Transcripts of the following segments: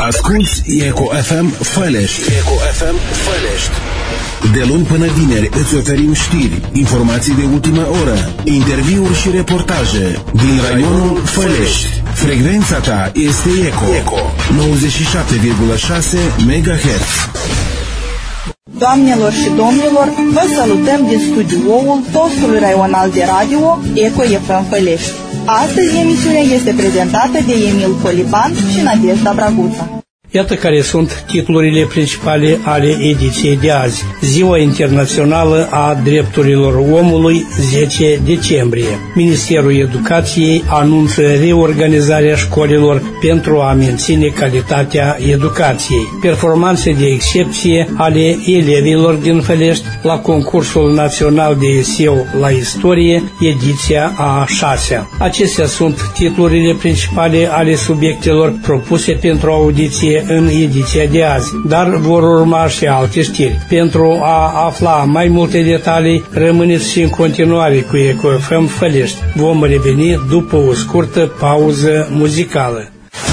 Asculți Eco FM Fălești. Eco FM Fălești. De luni până vineri îți oferim știri, informații de ultimă oră, interviuri și reportaje din raionul Fălești. Frecvența ta este Eco 97,6 MHz. Doamnelor și domnilor, vă salutăm din studioul postului raional de radio Eco FM Fălești. Astăzi emisiunea este prezentată de Emil Poliban și Nadezhda Braguța. Iată care sunt titlurile principale ale ediției de azi. Ziua Internațională a Drepturilor Omului, 10 decembrie. Ministerul Educației anunță reorganizarea școlilor pentru a menține calitatea educației. Performanțe de excepție ale elevilor din Fălești la concursul național de eseu la istorie, ediția a 6-a. Acestea sunt titlurile principale ale subiectelor propuse pentru audiție în ediția de azi, dar vor urma și alte știri. Pentru a afla mai multe detalii, rămâneți și în continuare cu Eco FM Fălești. Vom reveni după o scurtă pauză muzicală.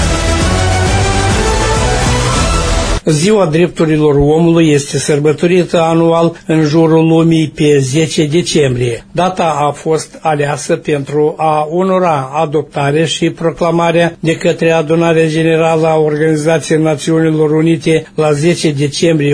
Ziua Drepturilor Omului este sărbătorită anual în jurul lumii pe 10 decembrie. Data a fost aleasă pentru a onora adoptarea și proclamarea de către Adunarea Generală a Organizației Națiunilor Unite la 10 decembrie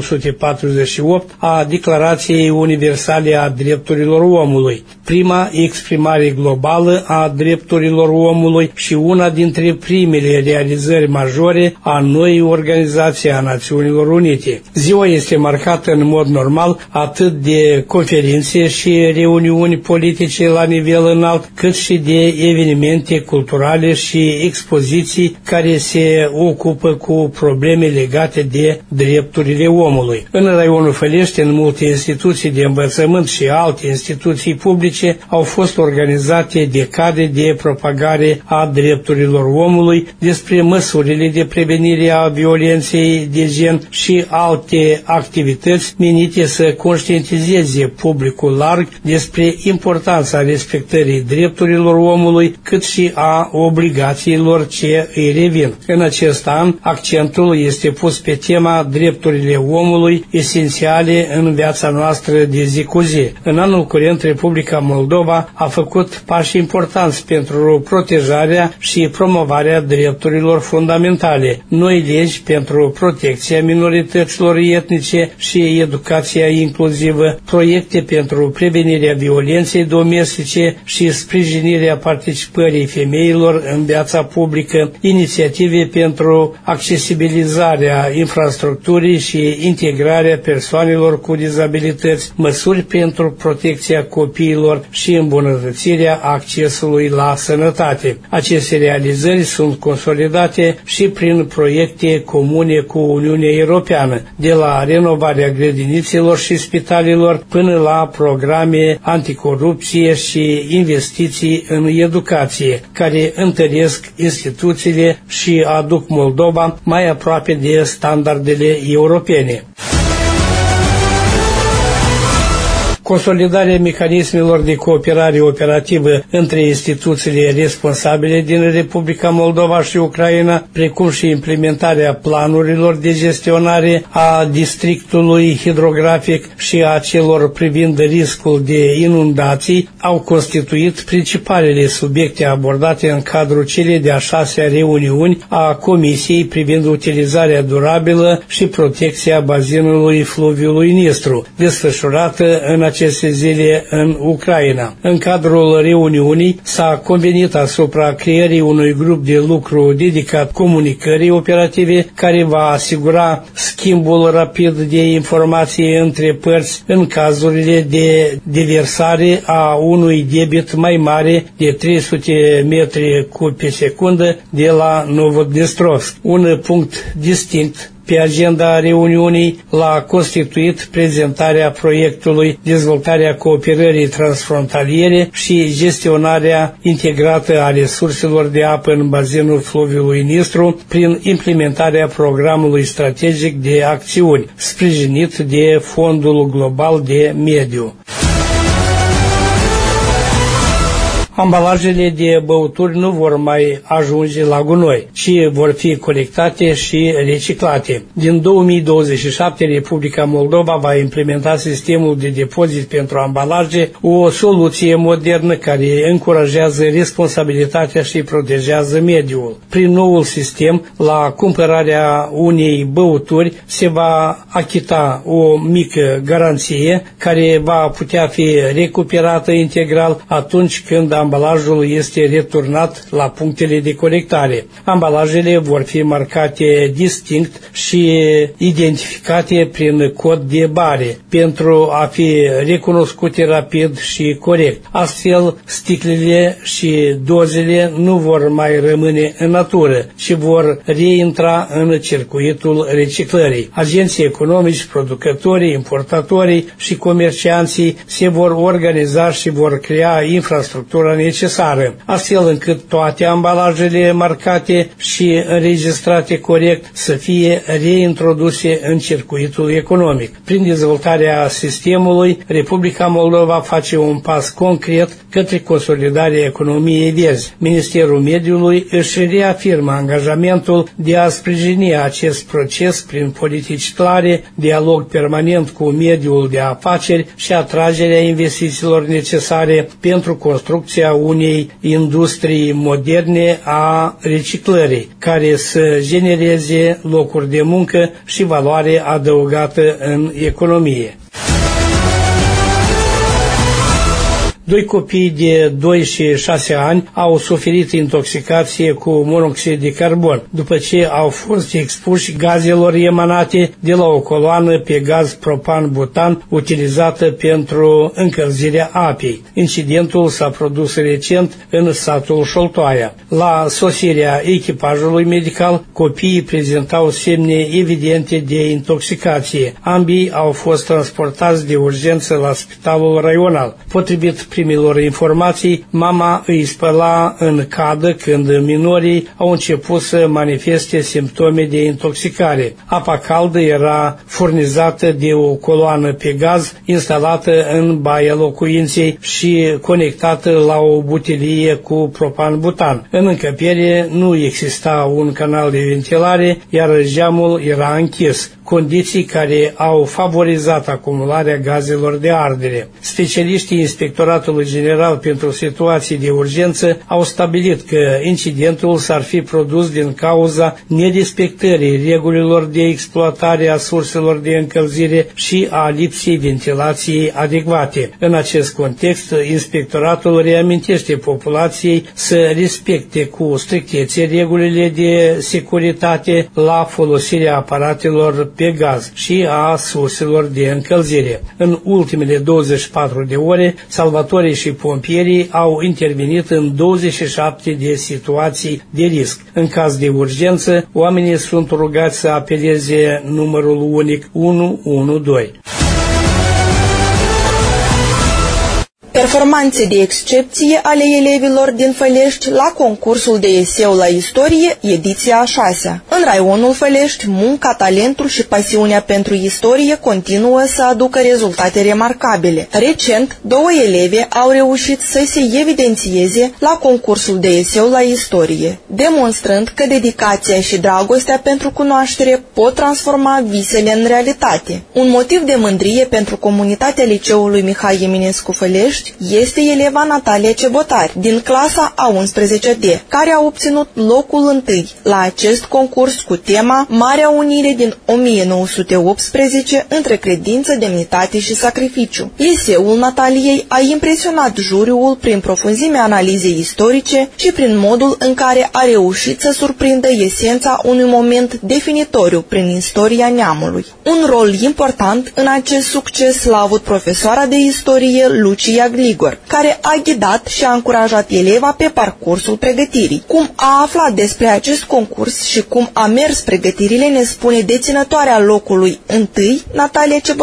1948 a Declarației Universale a Drepturilor Omului, prima exprimare globală a drepturilor omului și una dintre primele realizări majore a noii organizații a Națiunilor Unite. Ziua este marcată în mod normal atât de conferințe și reuniuni politice la nivel înalt, cât și de evenimente culturale și expoziții care se ocupă cu probleme legate de drepturile omului. În raionul Fălești, în multe instituții de învățământ și alte instituții publice au fost organizate decade de propagare a drepturilor omului despre măsurile de prevenire a violenței de gen și alte activități menite să conștientizeze publicul larg despre importanța respectării drepturilor omului, cât și a obligațiilor ce îi revin. În acest an, accentul este pus pe tema drepturile omului esențiale în viața noastră de zi cu zi. În anul curent, Republica Moldova a făcut pași importanți pentru protejarea și promovarea drepturilor fundamentale. Noi legi pentru protecția minorităților etnice și educația inclusivă, proiecte pentru prevenirea violenței domestice și sprijinirea participării femeilor în viața publică, inițiative pentru accesibilizarea infrastructurii și integrarea persoanelor cu dizabilități, măsuri pentru protecția copiilor și îmbunătățirea accesului la sănătate. Aceste realizări sunt consolidate și prin proiecte comune cu Uniunea Europeană, de la renovarea grădinițelor și spitalelor până la programe anticorupție și investiții în educație, care întăresc instituțiile și aduc Moldova mai aproape de standardele europene. Consolidarea mecanismelor de cooperare operativă între instituțiile responsabile din Republica Moldova și Ucraina, precum și implementarea planurilor de gestionare a districtului hidrografic și a celor privind riscul de inundații, au constituit principalele subiecte abordate în cadrul celei de-a 6-a reuniuni a Comisiei privind utilizarea durabilă și protecția bazinului fluviului Nistru, desfășurată în aceste zile în Ucraina. În cadrul reuniunii s-a convenit asupra creării unui grup de lucru dedicat comunicării operative care va asigura schimbul rapid de informații între părți în cazurile de deversare a unui debit mai mare de 300 metri cub pe secundă de la Novodnestrovsk. Un punct distinct pe agenda reuniunii l-a constituit prezentarea proiectului Dezvoltarea cooperării transfrontaliere și gestionarea integrată a resurselor de apă în bazinul fluviului Nistru prin implementarea programului strategic de acțiuni, sprijinit de Fondul Global de Mediu. Ambalajele de băuturi nu vor mai ajunge la gunoi, ci vor fi colectate și reciclate. Din 2027, Republica Moldova va implementa sistemul de depozit pentru ambalaje, o soluție modernă care încurajează responsabilitatea și protejează mediul. Prin noul sistem, la cumpărarea unei băuturi se va achita o mică garanție care va putea fi recuperată integral atunci când ambalajul este returnat la punctele de colectare. Ambalajele vor fi marcate distinct și identificate prin cod de bare pentru a fi recunoscute rapid și corect. Astfel, sticlele și dozele nu vor mai rămâne în natură, ci vor reintra în circuitul reciclării. Agenții economici, producătorii, importatorii și comercianții se vor organiza și vor crea infrastructura necesară, astfel încât toate ambalajele marcate și înregistrate corect să fie reintroduse în circuitul economic. Prin dezvoltarea sistemului, Republica Moldova face un pas concret către consolidarea economiei verzi. Ministerul Mediului își reafirmă angajamentul de a sprijini acest proces prin politici clare, dialog permanent cu mediul de afaceri și atragerea investițiilor necesare pentru construcția unei industrii moderne a reciclării, care să genereze locuri de muncă și valoare adăugată în economie. 2 copii de 2 și 6 ani au suferit intoxicație cu monoxid de carbon după ce au fost expuși gazelor emanate de la o coloană pe gaz propan-butan utilizată pentru încălzirea apei. Incidentul s-a produs recent în satul Șoltoaia. La sosirea echipajului medical, copiii prezentau semne evidente de intoxicație. Ambii au fost transportați de urgență la spitalul raional. Potrivit primilor informații, mama îi spăla în cadă când minorii au început să manifeste simptome de intoxicare. Apa caldă era furnizată de o coloană pe gaz instalată în baia locuinței și conectată la o butelie cu propan-butan. În încăpere nu exista un canal de ventilare, iar geamul era închis, condiții care au favorizat acumularea gazelor de ardere. Specialiștii Inspectoratului General pentru Situații de Urgență au stabilit că incidentul s-ar fi produs din cauza nerespectării regulilor de exploatare a surselor de încălzire și a lipsei ventilației adecvate. În acest context, Inspectoratul reamintește populației să respecte cu strictețe regulile de securitate la folosirea aparatelor pe gaz și a surselor de încălzire. În ultimele 24 de ore, salvatorii și pompierii au intervenit în 27 de situații de risc. În caz de urgență, oamenii sunt rugați să apeleze numărul unic 112. Performanțe de excepție ale elevilor din Fălești la concursul de eseu la istorie, ediția a 6-a. În raionul Fălești, munca, talentul și pasiunea pentru istorie continuă să aducă rezultate remarcabile. Recent, 2 elevi au reușit să se evidențieze la concursul de eseu la istorie, demonstrând că dedicația și dragostea pentru cunoaștere pot transforma visele în realitate. Un motiv de mândrie pentru comunitatea liceului Mihai Eminescu Fălești este eleva Natalia Cebotari, din clasa a 11D, care a obținut locul întâi la acest concurs cu tema Marea Unire din 1918 între credință, demnitate și sacrificiu. Eseul Nataliei a impresionat juriul prin profunzimea analizei istorice și prin modul în care a reușit să surprindă esența unui moment definitoriu prin istoria neamului. Un rol important în acest succes l-a avut profesoara de istorie Lucia Gligor, care a ghidat și a încurajat eleva pe parcursul pregătirii. Cum a aflat despre acest concurs și cum a mers pregătirile ne spune deținătoarea locului întâi, Natalia Cebotari.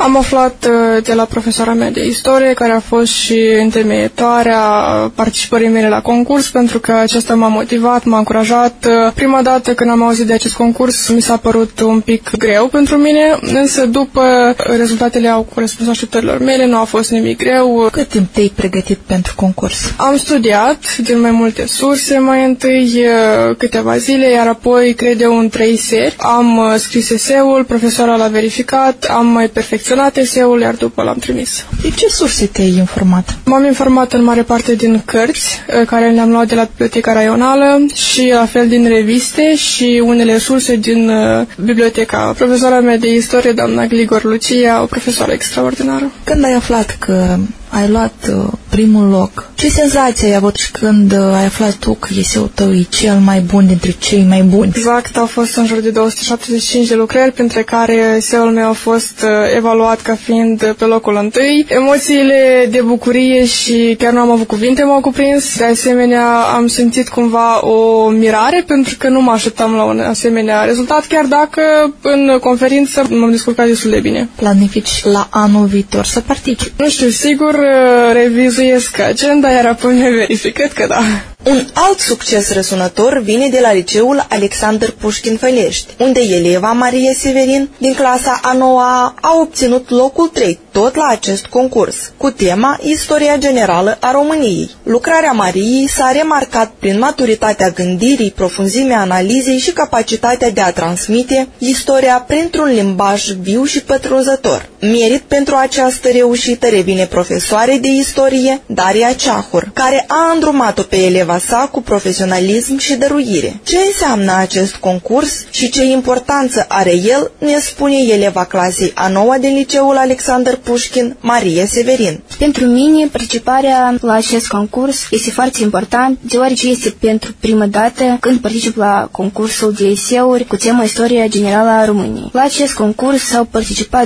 Am aflat de la profesoara mea de istorie, care a fost și întemeietoarea participării mele la concurs, pentru că aceasta m-a motivat, m-a încurajat. Prima dată când am auzit de acest concurs, mi s-a părut un pic greu pentru mine, însă după rezultatele au corespuns așteptărilor mele, nu a fost nimic greu. Cât timp te-ai pregătit pentru concurs? Am studiat din mai multe surse, mai întâi câteva zile, iar apoi, cred eu, în 3 seri. Am scris eseul, profesoara l-a verificat, am mai perfecționat eseul, iar după l-am trimis. De ce surse te-ai informat? M-am informat în mare parte din cărți, care le-am luat de la Biblioteca Raională și la fel din reviste și unele surse din biblioteca. Profesoara mea de istorie, doamna Gligor Lucia, o profesoară extraordinară. Când ai aflat că ai luat primul loc, ce senzație ai avut și când ai aflat tu că eseul tău e cel mai bun dintre cei mai buni? Exact, au fost în jur de 275 de lucrări, printre care eseul meu a fost evaluat ca fiind pe locul 1. Emoțiile de bucurie și chiar nu am avut cuvinte m-au cuprins. De asemenea, am simțit cumva o mirare, pentru că nu mă așteptam la un asemenea rezultat, chiar dacă în conferință m-am descurcat destul de bine. Planifici la anul viitor să participi? Nu știu, sigur, revizuiesc agenda, iar apoi ne verificat că da. Un alt succes răsunător vine de la liceul Alexander Pușkin Fălești, unde eleva Maria Severin din clasa a 9-a a obținut locul 3 tot la acest concurs, cu tema Istoria generală a României. Lucrarea Mariei s-a remarcat prin maturitatea gândirii, profunzimea analizei și capacitatea de a transmite istoria printr-un limbaj viu și pătrunzător. Merit pentru această reușită revine profesoarei de istorie Daria Ceahur, care a îndrumat-o pe eleva sa cu profesionalism și dăruire. Ce înseamnă acest concurs și ce importanță are el, ne spune eleva clasei a 9-a din liceul Alexander Pușkin, Maria Severin. Pentru mine, participarea la acest concurs este foarte important, deoarece este pentru prima dată când particip la concursul de eseuri cu tema Istoria generală a României. La acest concurs au participat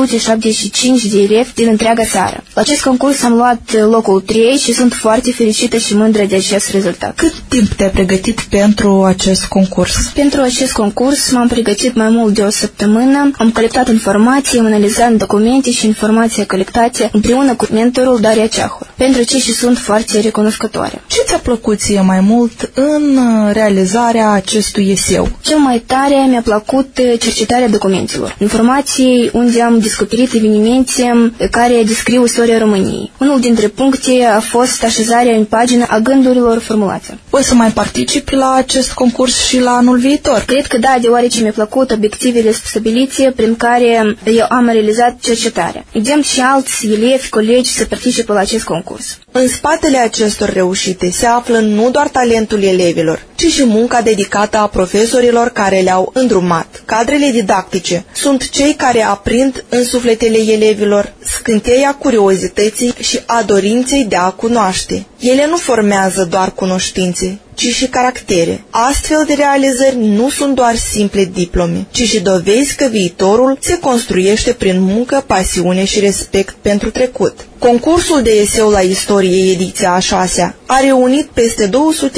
275 de elevi din întreaga țară. La acest concurs am luat locul 3 și sunt foarte fericită și mândră de acest rezultat. Cât timp te-ai pregătit pentru acest concurs? Pentru acest concurs m-am pregătit mai mult de o săptămână. Am colectat informații, am analizat documente și informația colectate împreună cu mentorul Daria Ceahur, pentru ce și sunt foarte recunoscătoare. Ce ți-a plăcut ție mai mult în realizarea acestui eseu? Cel mai tare mi-a plăcut cercetarea documentelor, informații unde am descoperit evenimente care descriu istoria României. Unul dintre puncte a fost așezarea în pagină a gândurilor formulate. O să mai participi la acest concurs și la anul viitor? Cred că da, deoarece mi-a plăcut obiectivele stabilite prin care eu am realizat cercetarea. Îndemn și alți elevi, colegi să participe la acest concurs. În spatele acestor reușite se află nu doar talentul elevilor, ci și munca dedicată a profesorilor care le-au îndrumat. Cadrele didactice sunt cei care aprind în sufletele elevilor scânteia curiozității și a dorinței de a cunoaște. Ele nu formează doar cunoștințe, ci și caractere. Astfel de realizări nu sunt doar simple diplome, ci și dovezi că viitorul se construiește prin muncă, pasiune și respect pentru trecut. Concursul de eseu la istorie, ediția a 6-a, a reunit peste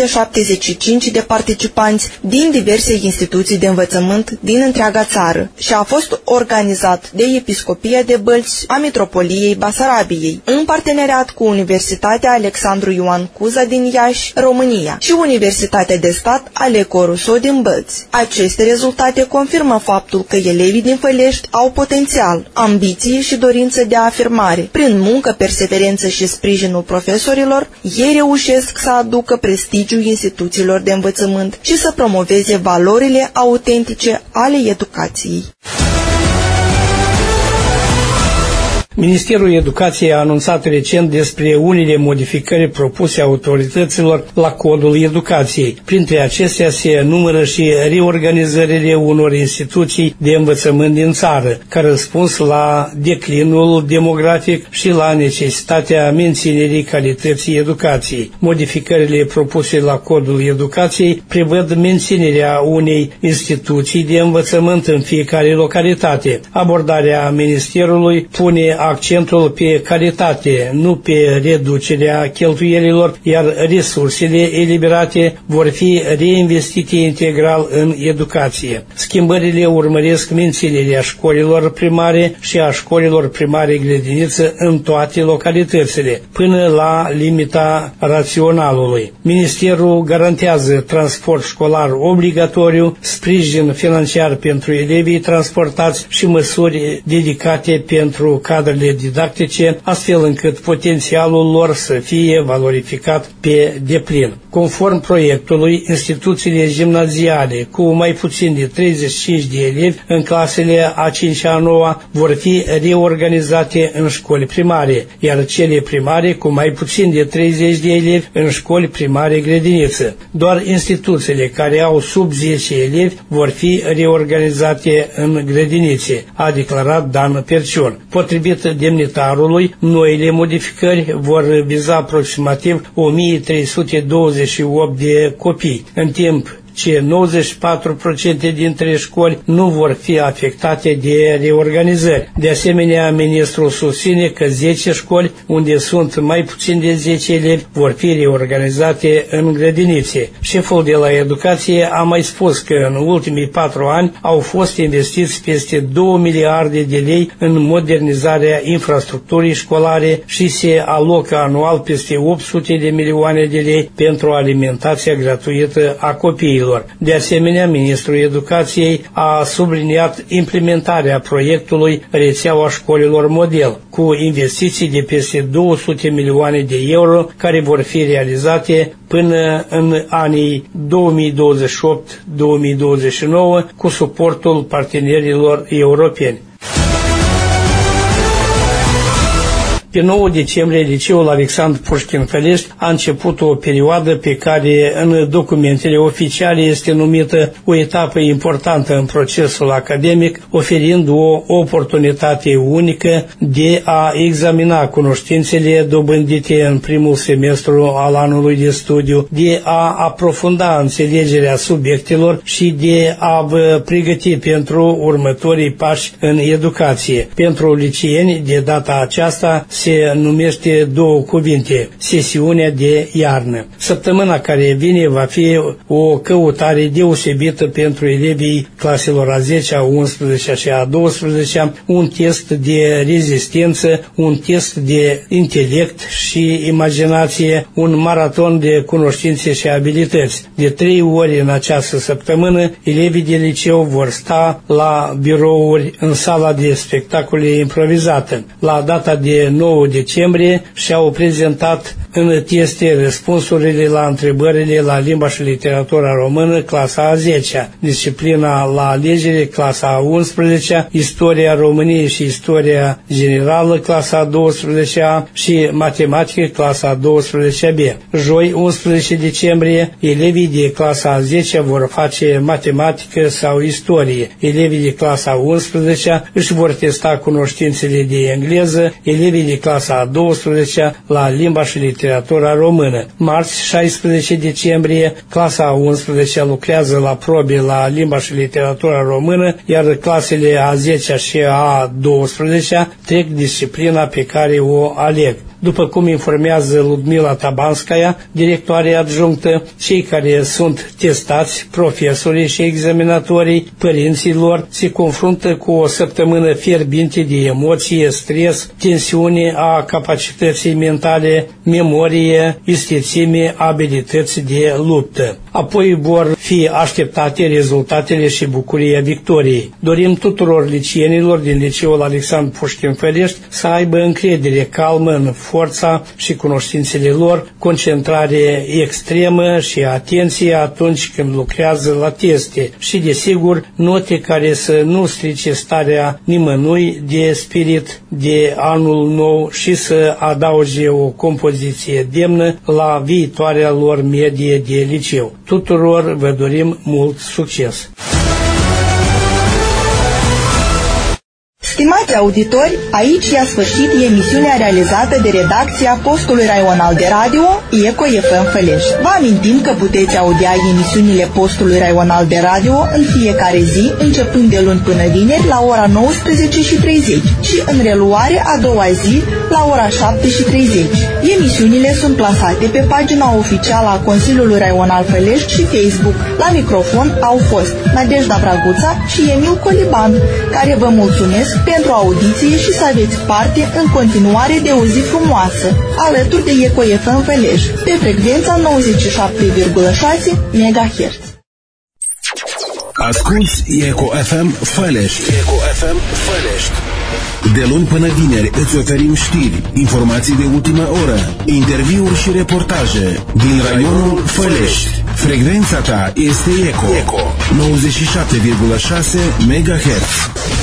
275 de participanți din diverse instituții de învățământ din întreaga țară și a fost organizat de Episcopia de Bălți a Mitropoliei Basarabiei, în parteneriat cu Universitatea Alexandru Ioan Cuza din Iași, România, și Universitatea de Stat Aleco Rousseau din Bălți. Aceste rezultate confirmă faptul că elevii din Fălești au potențial, ambiție și dorință de afirmare. Prin muncă, perseverență și sprijinul profesorilor, ei reușesc să aducă prestigiul instituțiilor de învățământ și să promoveze valorile autentice ale educației. Ministerul Educației a anunțat recent despre unele modificări propuse autorităților la Codul Educației. Printre acestea se numără și reorganizările unor instituții de învățământ din țară, ca răspuns la declinul demografic și la necesitatea menținerii calității educației. Modificările propuse la Codul Educației prevăd menținerea unei instituții de învățământ în fiecare localitate. Abordarea Ministerului pune accentul pe calitate, nu pe reducerea cheltuielilor, iar resursele eliberate vor fi reinvestite integral în educație. Schimbările urmăresc menținerea școlilor primare și a școlilor primare grădiniță în toate localitățile, până la limita raționalului. Ministerul garantează transport școlar obligatoriu, sprijin financiar pentru elevii transportați și măsuri dedicate pentru cadrele didactice, astfel încât potențialul lor să fie valorificat pe deplin. Conform proiectului, instituțiile gimnaziale cu mai puțin de 35 de elevi în clasele a 5-a, a 9-a vor fi reorganizate în școli primare, iar cele primare cu mai puțin de 30 de elevi în școli primare grădiniță. Doar instituțiile care au sub 10 elevi vor fi reorganizate în grădinițe, a declarat Dan Perciun. Potrivit demnitarului, noile modificări vor viza aproximativ 1328 de copii, în timp ce 94% dintre școli nu vor fi afectate de reorganizări. De asemenea, ministrul susține că 10 școli unde sunt mai puțin de 10 elevi vor fi reorganizate în grădinițe. Șeful de la educație a mai spus că în ultimii 4 ani au fost investiți peste 2 miliarde de lei în modernizarea infrastructurii școlare și se alocă anual peste 800 de milioane de lei pentru alimentația gratuită a copiilor. De asemenea, ministrul educației a subliniat implementarea proiectului Rețeaua școlilor model, cu investiții de peste 200 milioane de euro, care vor fi realizate până în anii 2028-2029 cu suportul partenerilor europeni. Pe 9 decembrie, liceul Alexandru Pușkin Fălești a început o perioadă pe care în documentele oficiale este numită o etapă importantă în procesul academic, oferind o oportunitate unică de a examina cunoștințele dobândite în primul semestru al anului de studiu, de a aprofunda înțelegerea subiectelor și de a vă pregăti pentru următorii pași în educație. Pentru liceeni, de data aceasta, se numește 2 cuvinte: sesiunea de iarnă. Săptămâna care vine va fi o căutare deosebită pentru elevii claselor a 10-a, 11-a și a 12-a, un test de rezistență, un test de intelect și imaginație, un maraton de cunoștințe și abilități. De 3 ori în această săptămână, elevii de liceu vor sta la birouri în sala de spectacole improvizată. La data de 9 decembrie și-au prezentat în teste răspunsurile la întrebările la limba și literatura română, clasa a 10-a, disciplina la alegere, clasa a 11-a, istoria României și istoria generală, clasa a 12-a și matematică, clasa a 12-a B. Joi, 11 decembrie, elevii de clasa a 10-a vor face matematică sau istorie. Elevii de clasa a 11-a își vor testa cunoștințele de engleză, elevii de clasa a 12-a la limba și literatura română. Marți, 16 decembrie, clasa a 11-a lucrează la probe la limba și literatura română, iar clasele a 10-a și a 12-a trec disciplina pe care o aleg. După cum informează Ludmila Tabanskaya, directoare adjunctă, cei care sunt testați, profesorii și examinatorii, părinții lor, se confruntă cu o săptămână fierbinte de emoție, stres, tensiune a capacității mentale, memorie, istețime, abilități de luptă. Apoi vor fi așteptate rezultatele și bucuria victoriei. Dorim tuturor liceenilor din liceul Alexandru Pușkin Fălești să aibă încredere calmă în forța și cunoștințele lor, concentrare extremă și atenție atunci când lucrează la teste și, desigur, note care să nu strice starea nimănui de spirit de anul nou și să adauge o compoziție demnă la viitoarea lor medie de liceu. Tuturor vă dorim mult succes! Stimați auditori, aici i-a sfârșit emisiunea realizată de redacția postului raional de radio ECO FM Fălești. Vă amintim că puteți audia emisiunile postului raional de radio în fiecare zi, începând de luni până vineri la ora 19:30 și în reluare a doua zi la ora 7:30. Emisiunile sunt plasate pe pagina oficială a Consiliului Raional Fălești și Facebook. La microfon au fost Nadejda Braguța și Emil Coliban, care vă mulțumesc pentru audiție și să aveți parte în continuare de o zi frumoasă, alături de ECO FM Fălești, pe frecvența 97,6 MHz. Asculți ECO FM Fălești. ECO FM Fălești. De luni până vineri îți oferim știri, informații de ultimă oră, interviuri și reportaje din raionul Fălești. Frecvența ta este ECO 97,6 MHz.